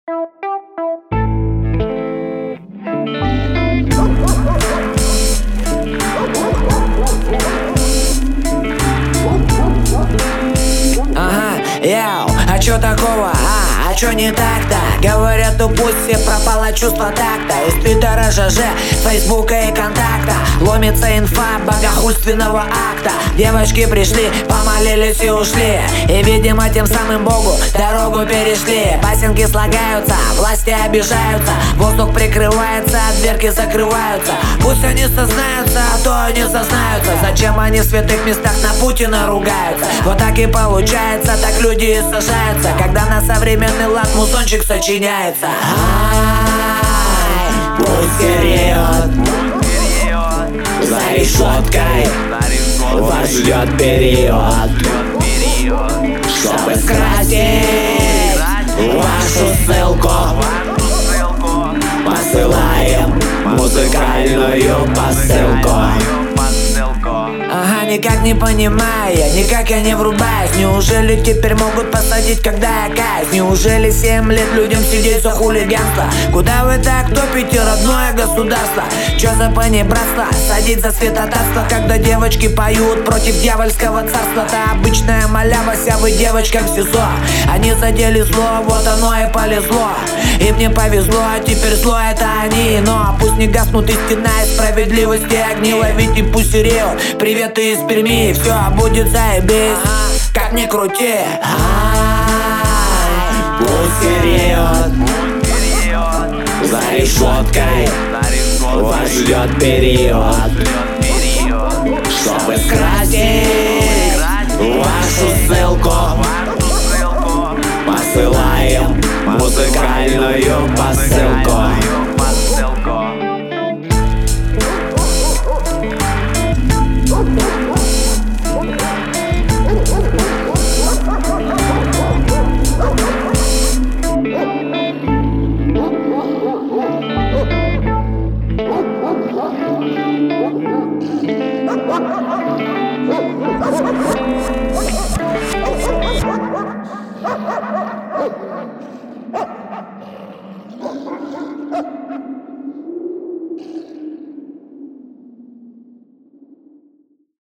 Яу, а чё такого, а чё не так-то? Говорят, у пусси пропало чувство такта. Из твиттера, ЖЖ, фейсбука и контакта ломится инфа богохульственного акта. Девочки пришли, помолились и ушли, и, видимо, тем самым Богу дорогу перешли. Пасенки слагаются, власти обижаются, воздух прикрывается, дверки закрываются. Пусть они сознаются, а то они сознаются. Зачем они в святых местах на Путина ругаются? Вот так и получается, так люди и сажаются, когда на современный лад музончик сочиняется. Пусть реет за решеткой, вас ждет период, чтобы скрасить вашу ссылку. Посылаем музыкальную посылку. Ага, никак не понимая, никак я не врубаюсь. Неужели теперь могут посадить, когда я каюсь? Неужели 7 лет людям сидеть за хулиганство? Куда вы так топите, родное государство? Чё за понебратство? Садить за святотатство, когда девочки поют против дьявольского царства-то. Обычная малява, вся вы девочкам в СИЗО. Они задели зло, вот оно и полезло. Им не повезло, а теперь зло это они. Но пусть не гаснут истина и справедливости огни. Ловите пусть реют, привет из Перми, все будет заебись, как ни крути. Пусть реет за решеткой, вас ждет период, чтобы скрасить вашу ссылку. Посылаем музыкальную посылку. Ha ha ha!